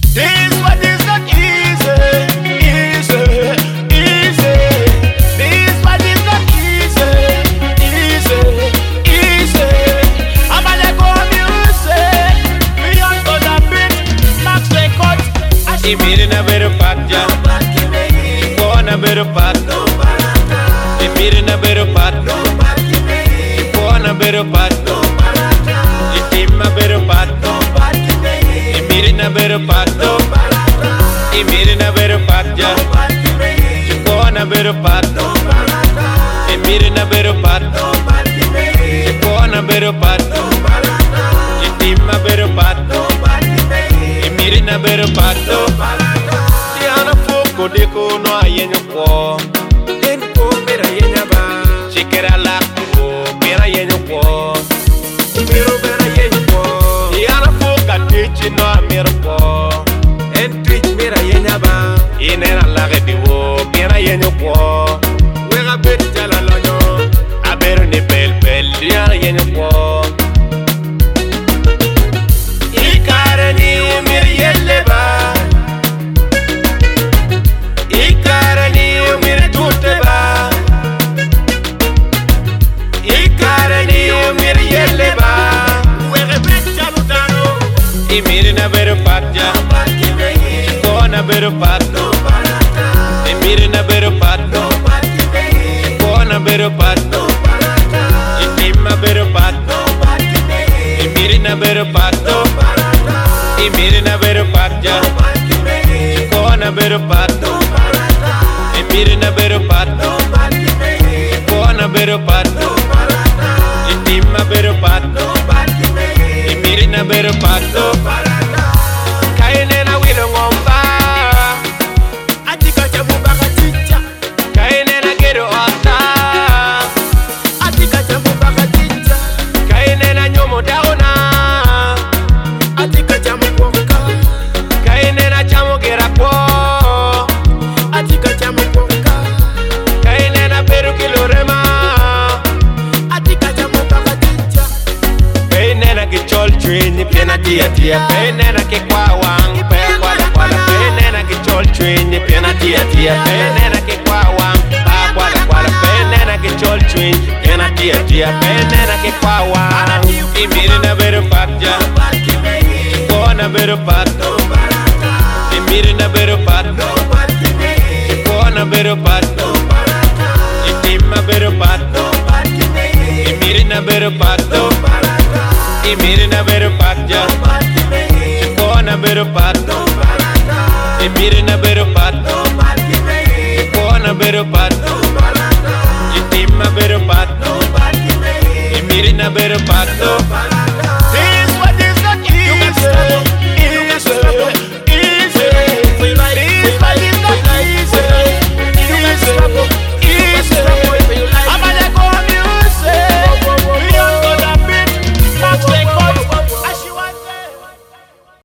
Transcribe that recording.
This one is not easy, easy, easy. This one is not easy, easy, easy. I'm a let go music, beyond for the beat, max record. I made in a better pack, yeah. Go on a better pack. I made in a better pack. Go on a better pack. I team a better pack. I made in a better pack. I made in a better pack, yeah. Go on a better pack. I made in a better pack. Go on a better pack. I team a better pack. I made in a better pack. Tiana foko deko no ayenyo ko. Denko mera yenya ba, Chikera la ko mera yenyo ko. mero mera yenya ko. Tiana foka tichi no amero ko. Entry mera yenya ba, Inera la gediwo mera yenyo ko. wega bet jala lonyo. Abero ni bel bel tiana yenyo ko. Ikare ni umir yelle ba. Ikare ni umir tutte ba. Ikare ni umir yelle ba. Wega bet jalo dano, Imiri na beru patja, kona beru patto. Imiri na beru patto, kona beru patto. Itima beru patto, imiri na beru patto. Imiri na beru patja, kona beru patto. Imiri na beru patto, kona beru patto. Itima beru patto, imiri na beru patto. Kaine na wilo ngomba, atika jamu baka chicha, kaine na gero ota, atika jamu baka chicha, kaine na nyomo daona, atika jamu koka, kaine na chamo gera po, atika jamu koka, kaine na beru kilorema, atika jamu baka chicha, kaine na kichol chwini piena tia tia, kaine na kikwawang pe kwala kwala, kaine na kichol chwini piena tia tia, kaine na kikwawang pa kwala kwala, kaine na kichol chwini piena tia tia, kaine na kikwawang. Imiri na beru patja, kona beru patto. Imiri na beru patto, kona beru patto. Itima beru patto, imiri na beru patto. Imiri na beru patja, kona beru patto. Imiri na beru patto, kona beru patto. Itima beru patto, imiri na beru patto.